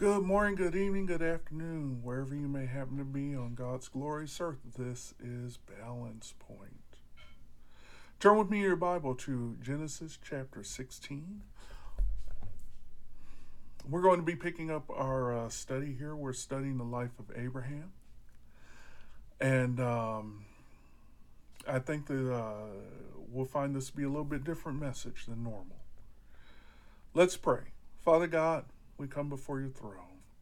Good morning, good evening, good afternoon, wherever you may happen to be on God's glorious earth. This is Balance Point. Turn with me in your Bible to Genesis chapter 16. We're going to be picking up our study here. We're studying the life of Abraham. And I think that we'll find this to be a little bit different message than normal. Let's pray. Father God, we come before your throne.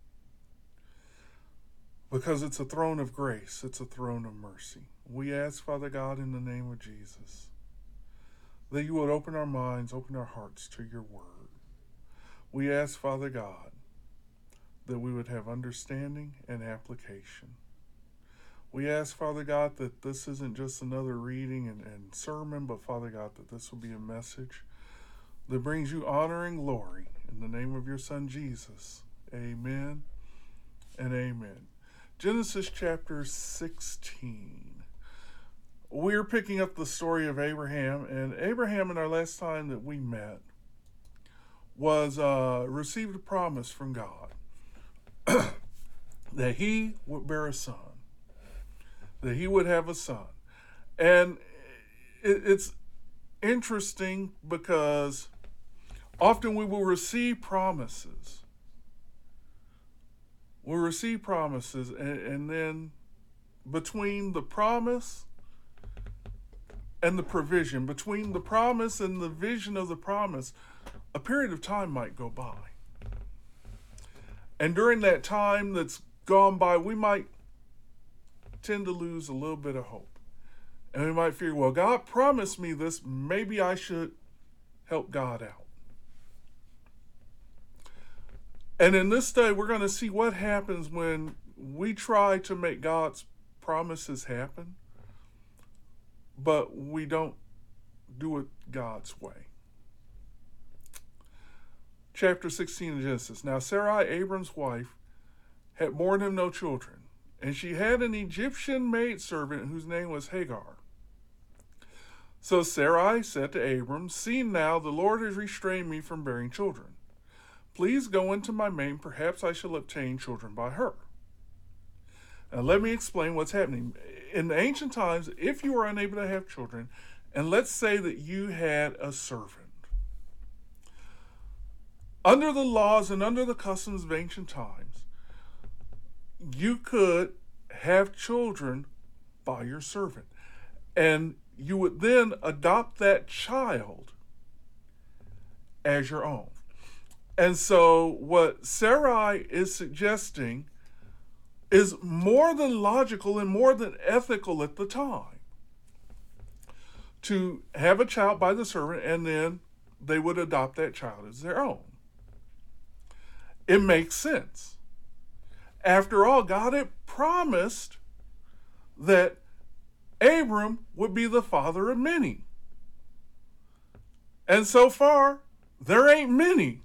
Because it's a throne of grace, it's a throne of mercy. We ask, Father God, in the name of Jesus, that you would open our minds, open our hearts to your word. We ask, Father God, that we would have understanding and application. We ask, Father God, that this isn't just another reading and sermon, but Father God, that this will be a message that brings you honor and glory. In the name of your Son, Jesus, amen and amen. Genesis chapter 16. We're picking up the story of Abraham, and Abraham in our last time that we met was received a promise from God that he would bear a son, that he would have a son. And it's interesting because often we will receive promises. We'll receive promises, and then between the promise and the provision, between the promise and the vision of the promise, a period of time might go by. And during that time that's gone by, we might tend to lose a little bit of hope. And we might figure, well, God promised me this, maybe I should help God out. And in this day, we're going to see what happens when we try to make God's promises happen, but we don't do it God's way. Chapter 16 of Genesis. Now Sarai, Abram's wife, had borne him no children, and she had an Egyptian maidservant whose name was Hagar. So Sarai said to Abram, "See now, the Lord has restrained me from bearing children. Please go into my maid, perhaps I shall obtain children by her." Now let me explain what's happening. In the ancient times, if you were unable to have children, and let's say that you had a servant, under the laws and under the customs of ancient times, you could have children by your servant. And you would then adopt that child as your own. And so what Sarai is suggesting is more than logical and more than ethical at the time. To have a child by the servant, and then they would adopt that child as their own. It makes sense. After all, God had promised that Abram would be the father of many. And so far, there ain't many.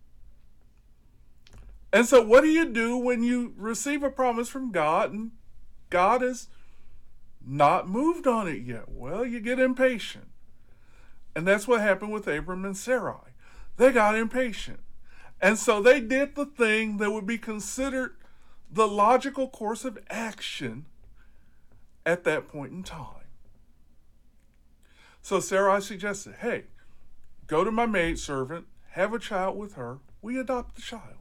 And so what do you do when you receive a promise from God and God has not moved on it yet? Well, you get impatient. And that's what happened with Abram and Sarai. They got impatient. And so they did the thing that would be considered the logical course of action at that point in time. So Sarai suggested, hey, go to my maidservant, have a child with her, we adopt the child.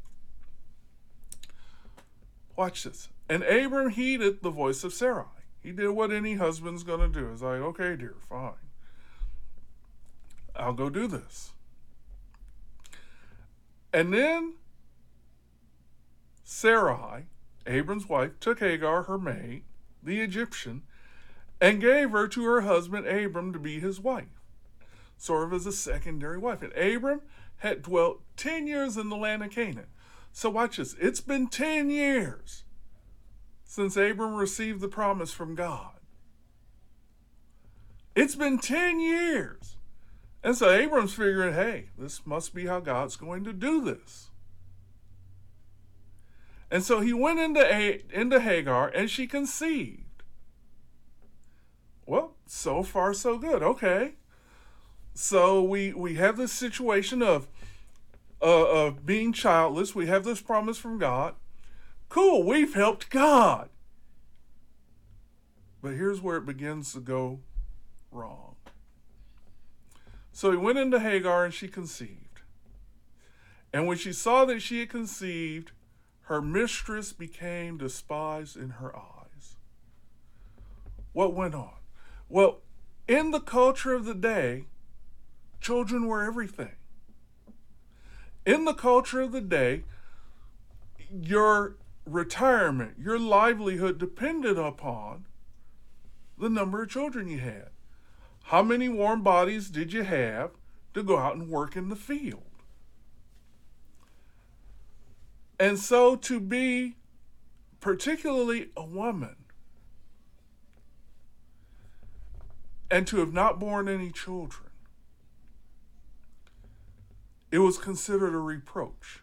Watch this. And Abram heeded the voice of Sarai. He did what any husband's going to do. He's like, okay, dear, fine. I'll go do this. And then Sarai, Abram's wife, took Hagar, her maid, the Egyptian, and gave her to her husband Abram to be his wife, sort of as a secondary wife. And Abram had dwelt 10 years in the land of Canaan. So watch this. It's been 10 years since Abram received the promise from God. It's been 10 years. And so Abram's figuring, hey, this must be how God's going to do this. And so he went into Hagar, and she conceived. Well, so far so good. Okay. So we have this situation of of being childless. We have this promise from God. Cool, we've helped God. But here's where it begins to go wrong. So he went into Hagar and she conceived. And when she saw that she had conceived, her mistress became despised in her eyes. What went on? Well, in the culture of the day, children were everything. In the culture of the day, your retirement, your livelihood depended upon the number of children you had. How many warm bodies did you have to go out and work in the field? And so to be particularly a woman and to have not borne any children, it was considered a reproach.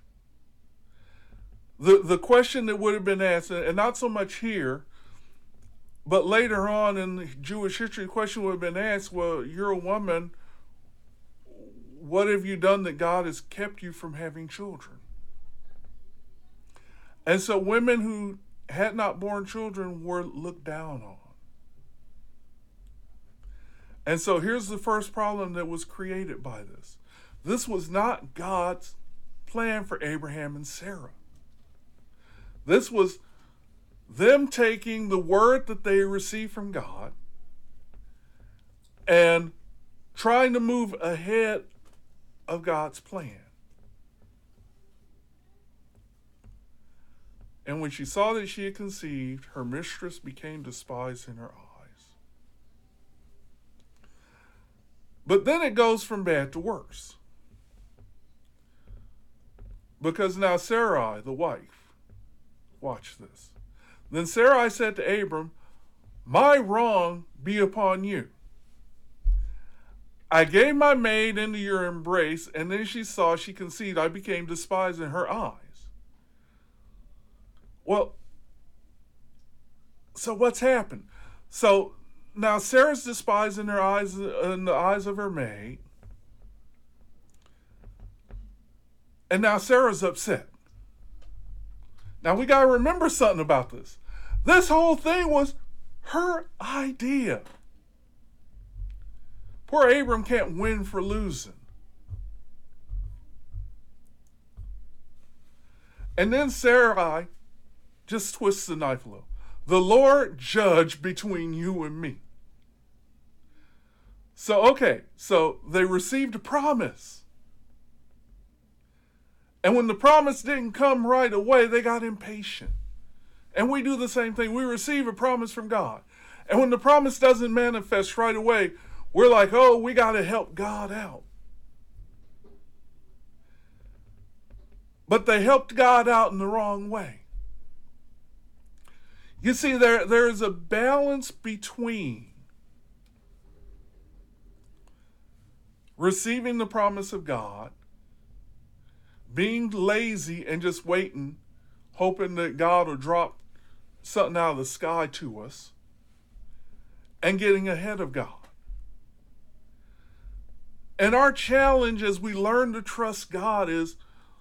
The question that would have been asked, and not so much here, but later on in Jewish history, the question would have been asked, well, you're a woman, what have you done that God has kept you from having children? And so women who had not borne children were looked down on. And so here's the first problem that was created by this. This was not God's plan for Abraham and Sarah. This was them taking the word that they received from God and trying to move ahead of God's plan. And when she saw that she had conceived, her mistress became despised in her eyes. But then it goes from bad to worse. Because now Sarai, the wife, watch this. Then Sarai said to Abram, my wrong be upon you. I gave my maid into your embrace, and then she saw she conceived. I became despised in her eyes. Well, so what's happened? So now Sarah's despised in her eyes, in the eyes of her maid. And now Sarah's upset. Now we got to remember something about this. This whole thing was her idea. Poor Abram can't win for losing. And then Sarai just twists the knife a little. The Lord judge between you and me. So they received a promise. And when the promise didn't come right away, they got impatient. And we do the same thing. We receive a promise from God. And when the promise doesn't manifest right away, we're like, oh, we got to help God out. But they helped God out in the wrong way. You see, there is a balance between receiving the promise of God, being lazy and just waiting, hoping that God will drop something out of the sky to us, and getting ahead of God. And our challenge as we learn to trust God is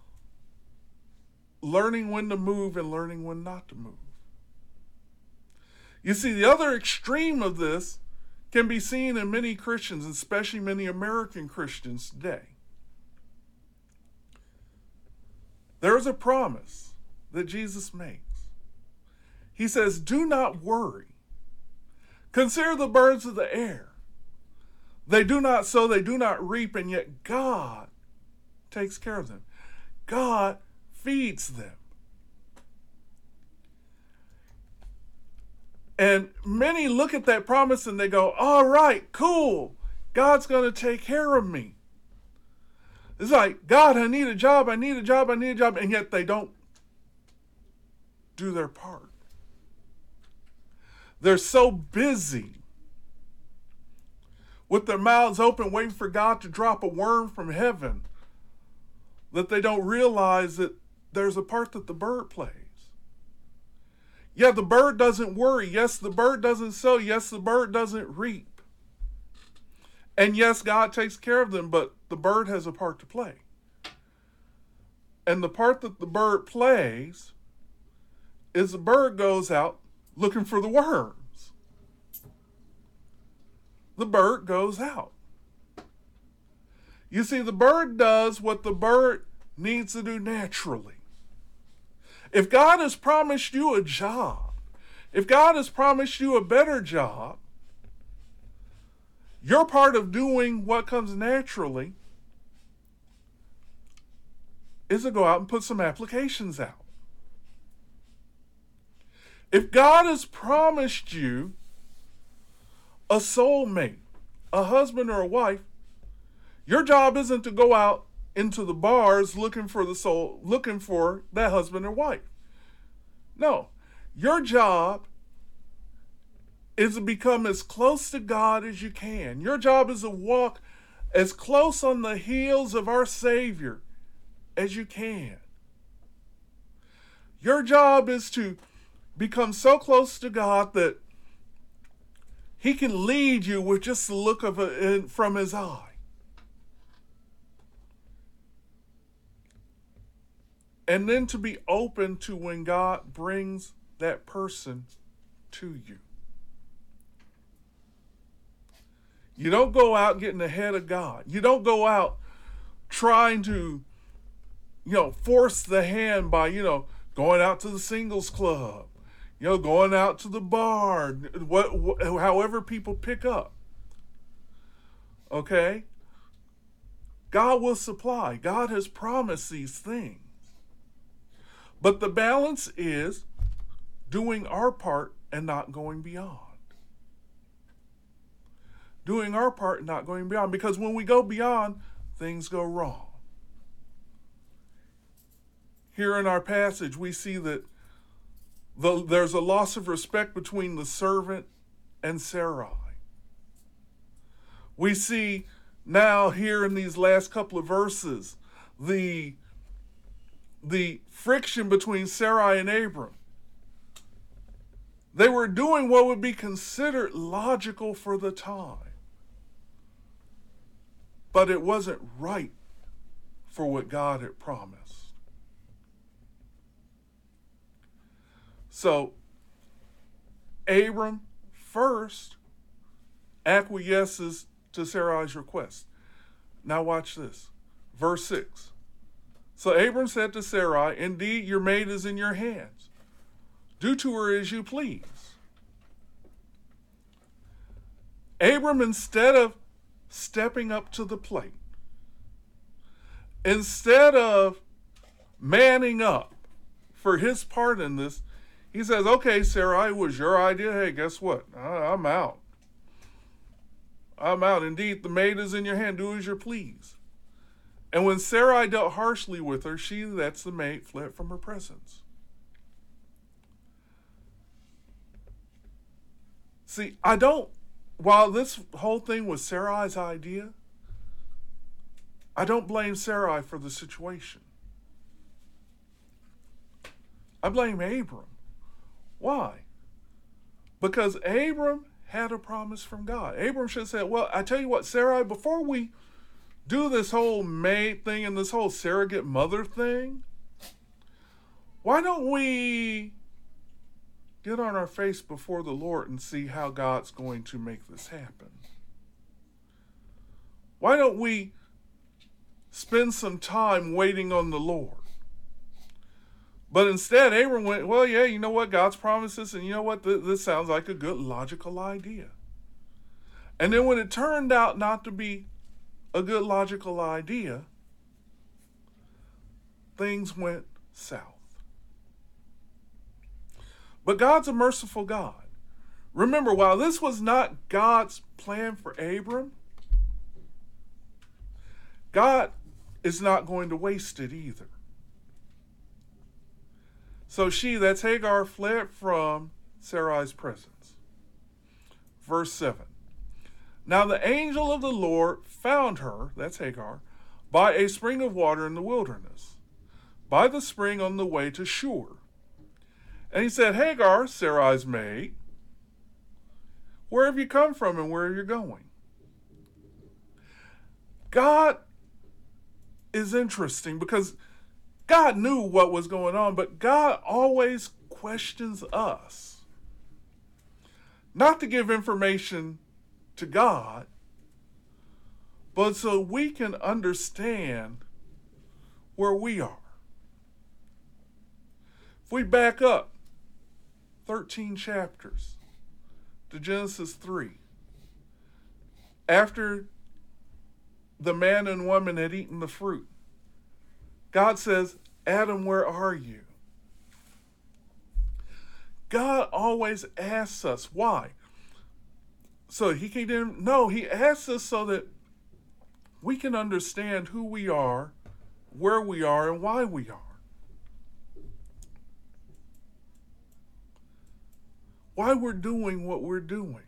learning when to move and learning when not to move. You see, the other extreme of this can be seen in many Christians, especially many American Christians today. There is a promise that Jesus makes. He says, do not worry. Consider the birds of the air. They do not sow, they do not reap, and yet God takes care of them. God feeds them. And many look at that promise and they go, all right, cool. God's going to take care of me. It's like, God, I need a job, I need a job, I need a job. And yet they don't do their part. They're so busy with their mouths open, waiting for God to drop a worm from heaven, that they don't realize that there's a part that the bird plays. Yeah, the bird doesn't worry. Yes, the bird doesn't sow. Yes, the bird doesn't reap. And yes, God takes care of them, but the bird has a part to play. And the part that the bird plays is the bird goes out looking for the worms. The bird goes out. You see, the bird does what the bird needs to do naturally. If God has promised you a job, if God has promised you a better job, your part of doing what comes naturally is to go out and put some applications out. If God has promised you a soulmate, a husband or a wife, your job isn't to go out into the bars looking for that husband or wife. No, your job is to become as close to God as you can. Your job is to walk as close on the heels of our Savior as you can. Your job is to become so close to God that He can lead you with just the look of from His eye. And then to be open to when God brings that person to you. You don't go out getting ahead of God. You don't go out trying to, force the hand by, going out to the singles club, going out to the bar, however people pick up. Okay? God will supply. God has promised these things. But the balance is doing our part and not going beyond. Doing our part and not going beyond. Because when we go beyond, things go wrong. Here in our passage, we see that there's a loss of respect between the servant and Sarai. We see now here in these last couple of verses the friction between Sarai and Abram. They were doing what would be considered logical for the time. But it wasn't right for what God had promised. So, Abram first acquiesces to Sarai's request. Now watch this. Verse 6. So Abram said to Sarai, "Indeed, your maid is in your hands. Do to her as you please." Abram, instead of stepping up to the plate, instead of manning up for his part in this, he says, "Okay, Sarai, it was your idea. Hey, guess what? I'm out. I'm out. Indeed, the maid is in your hand. Do as you please." And when Sarai dealt harshly with her, she, that's the maid, fled from her presence. See, while this whole thing was Sarai's idea, I don't blame Sarai for the situation. I blame Abram. Why? Because Abram had a promise from God. Abram should have said, "Well, I tell you what, Sarai, before we do this whole maid thing and this whole surrogate mother thing, why don't we get on our face before the Lord and see how God's going to make this happen? Why don't we spend some time waiting on the Lord?" But instead, Abram went, "Well, yeah, you know what? God's promised this, and you know what? This sounds like a good logical idea." And then when it turned out not to be a good logical idea, things went south. But God's a merciful God. Remember, while this was not God's plan for Abram, God is not going to waste it either. So that's Hagar, fled from Sarai's presence. Verse 7. Now the angel of the Lord found her, that's Hagar, by a spring of water in the wilderness, by the spring on the way to Shur. And he said, "Hagar, Sarai's maid, where have you come from and where are you going?" God is interesting because God knew what was going on, but God always questions us. Not to give information to God, but so we can understand where we are. If we back up 13 chapters to Genesis 3, after the man and woman had eaten the fruit, God says, Adam, where are you? God always asks us, why? So he can, no, he asks us so that we can understand who we are, where we are, and why we are. Why we're doing what we're doing.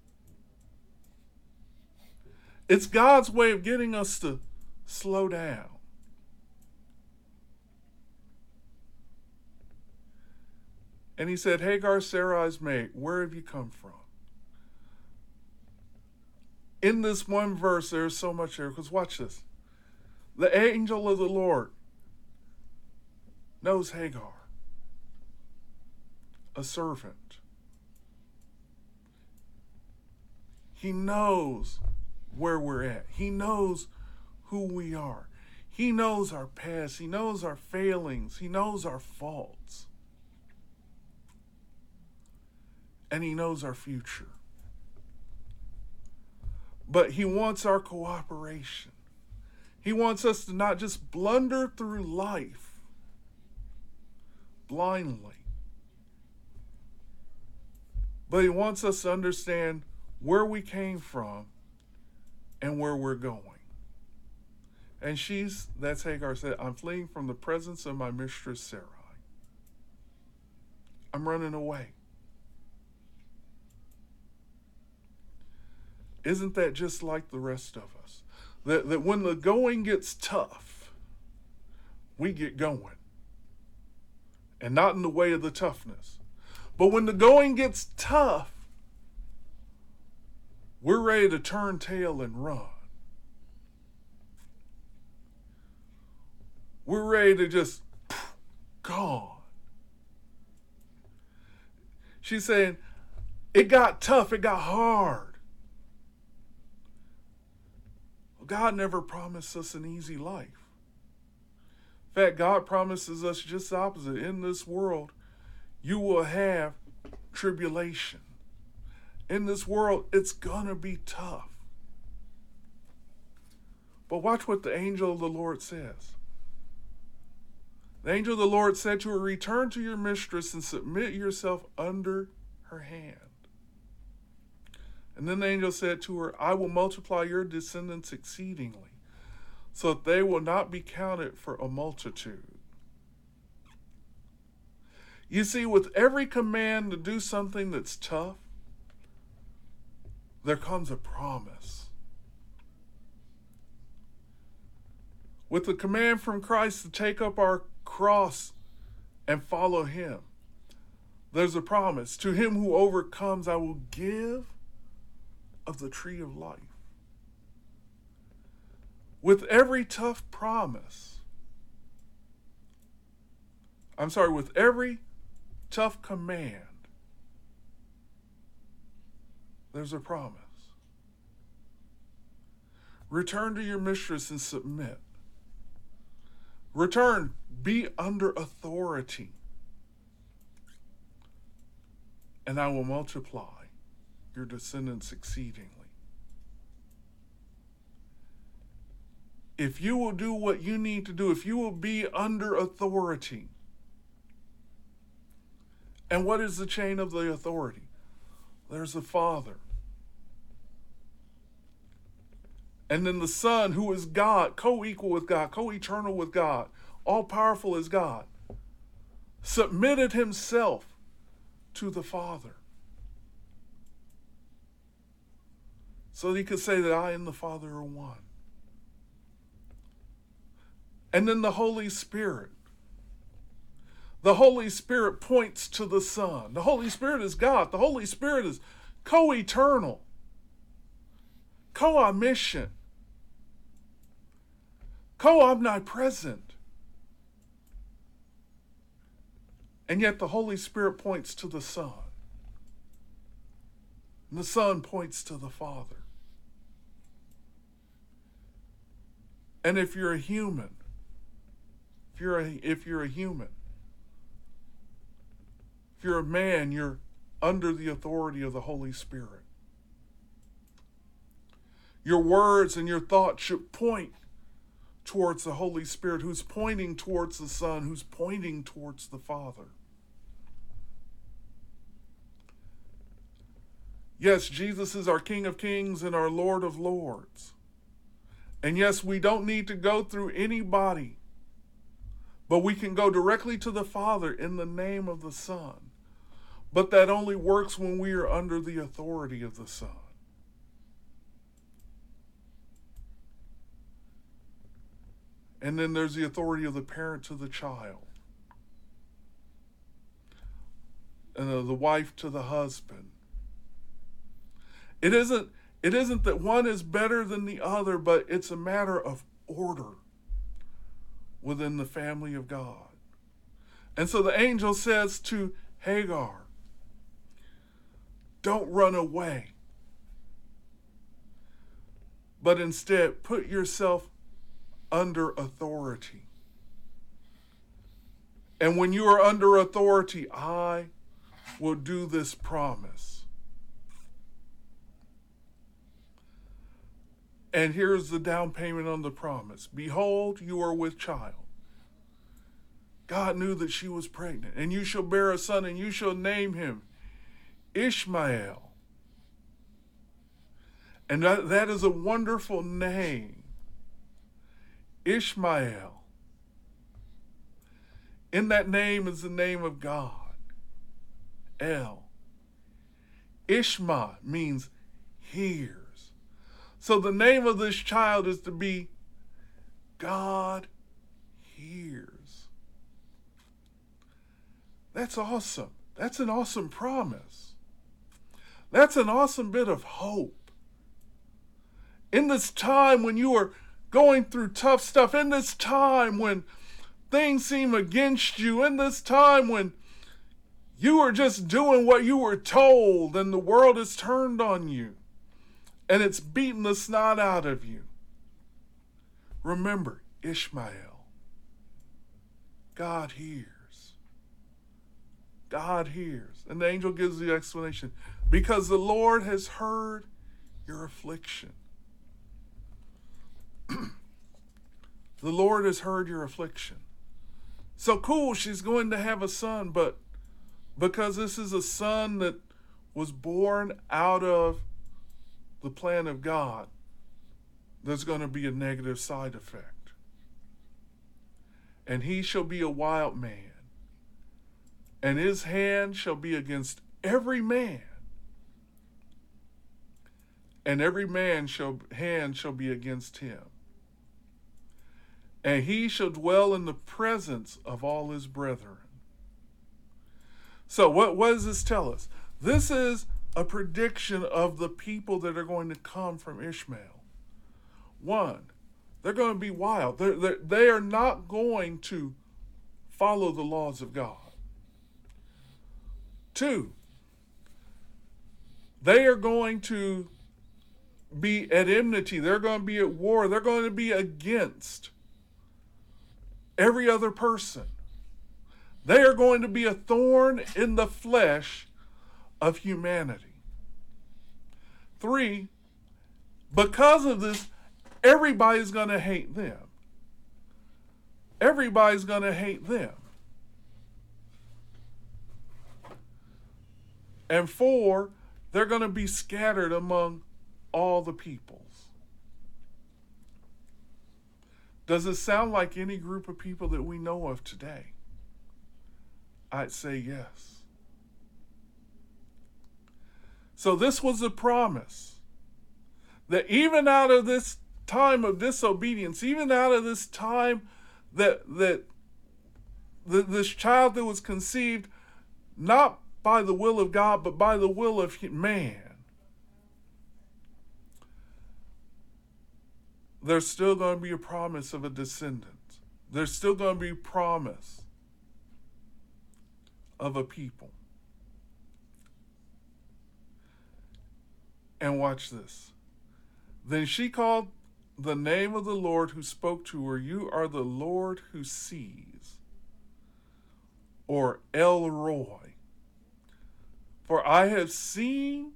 It's God's way of getting us to slow down. And he said, Hagar, Sarai's mate, where have you come from? In this one verse, there's so much there, because watch this. The angel of the Lord knows Hagar, a servant. He knows where we're at. He knows who we are. He knows our past. He knows our failings. He knows our faults. And he knows our future. But he wants our cooperation. He wants us to not just blunder through life blindly, but he wants us to understand where we came from and where we're going. And that's Hagar said, I'm fleeing from the presence of my mistress Sarai. I'm running away. Isn't that just like the rest of us? That when the going gets tough, we get going. And not in the way of the toughness. But when the going gets tough, we're ready to turn tail and run. We're ready to just gone. She's saying, it got tough, it got hard. God never promised us an easy life. In fact, God promises us just the opposite. In this world, you will have tribulation. In this world, it's going to be tough. But watch what the angel of the Lord says. The angel of the Lord said to her, return to your mistress and submit yourself under her hand. And then the angel said to her, I will multiply your descendants exceedingly, so that they will not be counted for a multitude. You see, with every command to do something that's tough, there comes a promise. With the command from Christ to take up our cross and follow him, there's a promise. To him who overcomes, I will give of the tree of life. With every tough promise, with every tough command, there's a promise. Return to your mistress and submit. Return, be under authority, and I will multiply your descendants exceedingly. If you will do what you need to do, if you will be under authority. And what is the chain of the authority? There's the Father. And then the Son, who is God, co-equal with God, co-eternal with God, all-powerful as God, submitted himself to the Father, so that he could say that I and the Father are one. And then the Holy Spirit. The Holy Spirit points to the Son. The Holy Spirit is God. The Holy Spirit is co-eternal, co-omniscient, co-omnipresent. And yet the Holy Spirit points to the Son. And the Son points to the Father. And if you're a human, if you're a man, you're under the authority of the Holy Spirit. Your words and your thoughts should point towards the Holy Spirit, who's pointing towards the Son, who's pointing towards the Father. Yes, Jesus is our King of Kings and our Lord of Lords. And yes, we don't need to go through anybody, but we can go directly to the Father in the name of the Son. But that only works when we are under the authority of the Son. And then there's the authority of the parent to the child. And the wife to the husband. It isn't that one is better than the other, but it's a matter of order within the family of God. And so the angel says to Hagar, don't run away, but instead put yourself under authority. And when you are under authority, I will do this promise. And here's the down payment on the promise. Behold, you are with child. God knew that she was pregnant. And you shall bear a son, and you shall name him Ishmael. And that is a wonderful name. Ishmael. In that name is the name of God. El. Ishma means hears. So the name of this child is to be God hears. That's awesome. That's an awesome promise. That's an awesome bit of hope. In this time when you are going through tough stuff, in this time when things seem against you, in this time when you are just doing what you were told and the world is turned on you and it's beating the snot out of you, remember Ishmael. God hears. God hears. And the angel gives the explanation. Because the Lord has heard your affliction. The Lord has heard your affliction. So cool, she's going to have a son, but because this is a son that was born out of the plan of God, there's going to be a negative side effect. And he shall be a wild man, and his hand shall be against every man, and every man's hand shall be against him. And he shall dwell in the presence of all his brethren. So what does this tell us? This is a prediction of the people that are going to come from Ishmael. One, they're going to be wild. They are not going to follow the laws of God. Two, they are going to be at enmity. They're going to be at war. They're going to be against every other person. They are going to be a thorn in the flesh of humanity. Three, because of this, everybody's going to hate them. Everybody's going to hate them. And four, they're going to be scattered among all the peoples. Does it sound like any group of people that we know of today? I'd say yes. So this was a promise that even out of this time of disobedience, even out of this time that this child that was conceived not by the will of God, but by the will of man, there's still going to be a promise of a descendant. There's still going to be a promise of a people. And watch this. Then she called the name of the Lord who spoke to her, "You are the Lord who sees," or El Roi. For I have seen,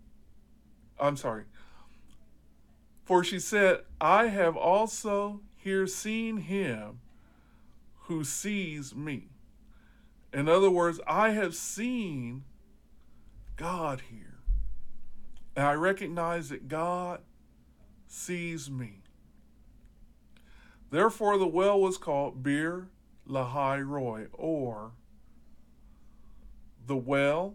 for she said, "I have also here seen him who sees me." In other words, I have seen God here. And I recognize that God sees me. Therefore, the well was called Bir Lahai Roi, or the well,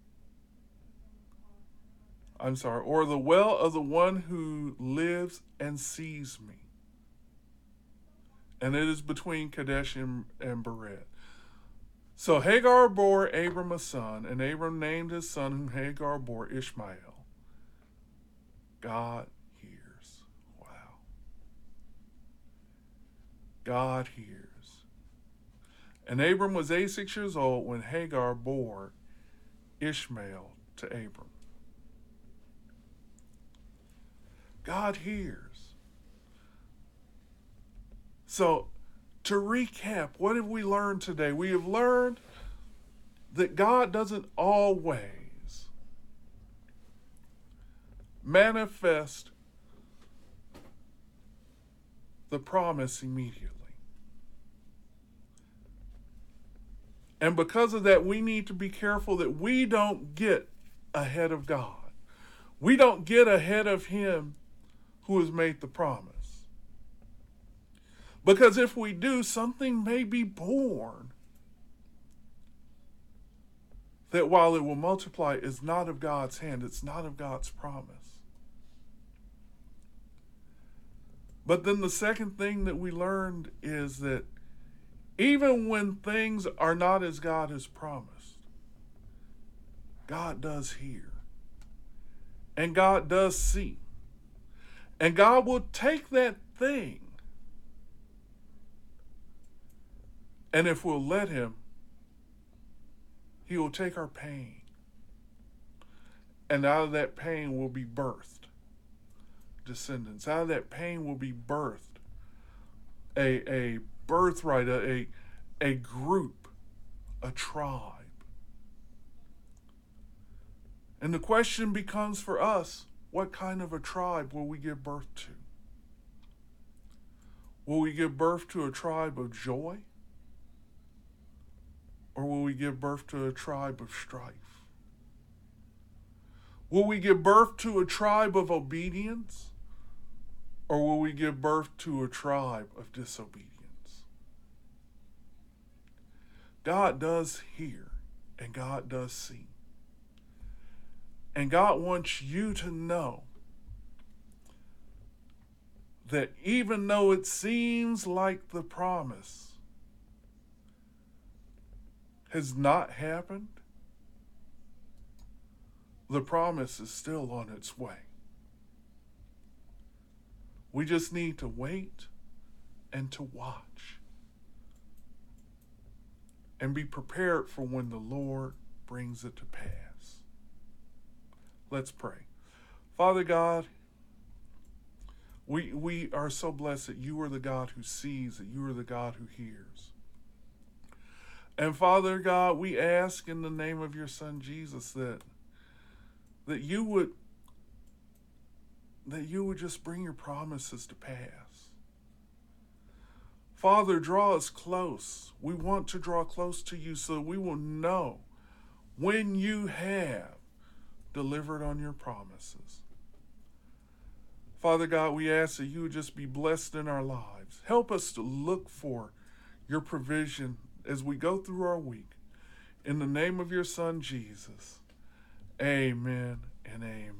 or the well of the one who lives and sees me. And it is between Kadesh and Bered. So Hagar bore Abram a son, and Abram named his son whom Hagar bore Ishmael. God hears. Wow. God hears. And Abram was 86 years old when Hagar bore Ishmael to Abram. God hears. So, to recap, what have we learned today? We have learned that God doesn't always manifest the promise immediately. And because of that, we need to be careful that we don't get ahead of God. We don't get ahead of Him who has made the promise. Because if we do, something may be born that while it will multiply is not of God's hand, it's not of God's promise. But then the second thing that we learned is that even when things are not as God has promised, God does hear. And God does see. And God will take that thing, and if we'll let Him, He will take our pain. And out of that pain will be birthed descendants. Out of that pain will be birthed a birthright, a group, a tribe. And the question becomes for us, what kind of a tribe will we give birth to? Will we give birth to a tribe of joy? Or will we give birth to a tribe of strife? Will we give birth to a tribe of obedience? Or will we give birth to a tribe of disobedience? God does hear and God does see. And God wants you to know that even though it seems like the promise has not happened, the promise is still on its way. We just need to wait and to watch and be prepared for when the Lord brings it to pass. Let's pray. Father God, we are so blessed that you are the God who sees, that you are the God who hears. And Father God, we ask in the name of your Son Jesus that you would just bring your promises to pass. Father, draw us close. We want to draw close to you so we will know when you have delivered on your promises. Father God, we ask that you would just be blessed in our lives. Help us to look for your provision as we go through our week. In the name of your Son, Jesus, amen and amen.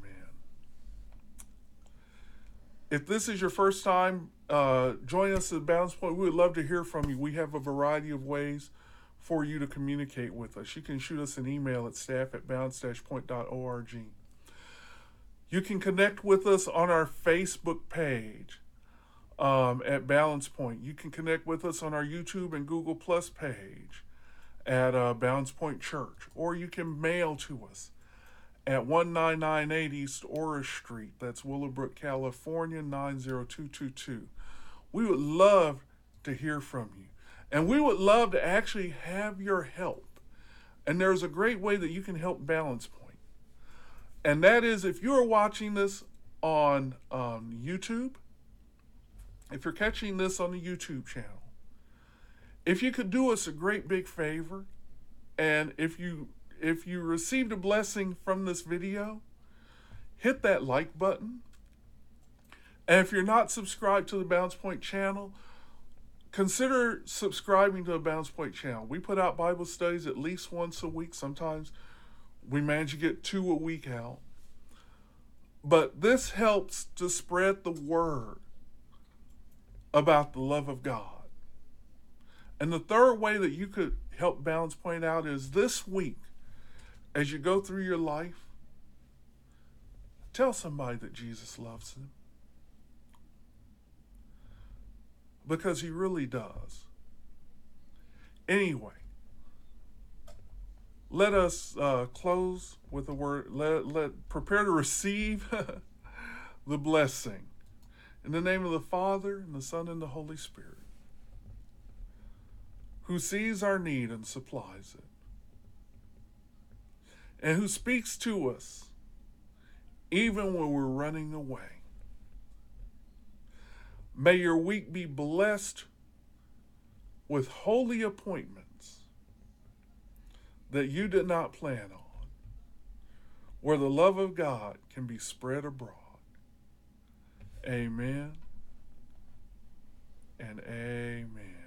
If this is your first time joining us at Balance Point, we would love to hear from you. We have a variety of ways for you to communicate with us. You can shoot us an email at staff@balance-point.org. You can connect with us on our Facebook page at Balance Point. You can connect with us on our YouTube and Google Plus page at Bounds Point Church, or you can mail to us at 1998 East Oris Street. That's Willowbrook, California, 90222. We would love to hear from you. And we would love to actually have your help. And there's a great way that you can help Balance Point. And that is, if you are watching this on YouTube, if you're catching this on the YouTube channel, if you could do us a great big favor, and if you received a blessing from this video, hit that like button. And if you're not subscribed to the Balance Point channel, consider subscribing to the Balance Point channel. We put out Bible studies at least once a week. Sometimes we manage to get 2 a week out. But this helps to spread the word about the love of God. And the third way that you could help Balance Point out is this week, as you go through your life, tell somebody that Jesus loves them. Because he really does. Anyway, let us close with a word. Let prepare to receive the blessing. In the name of the Father, and the Son, and the Holy Spirit, who sees our need and supplies it, and who speaks to us even when we're running away. May your week be blessed with holy appointments that you did not plan on, where the love of God can be spread abroad. Amen and amen.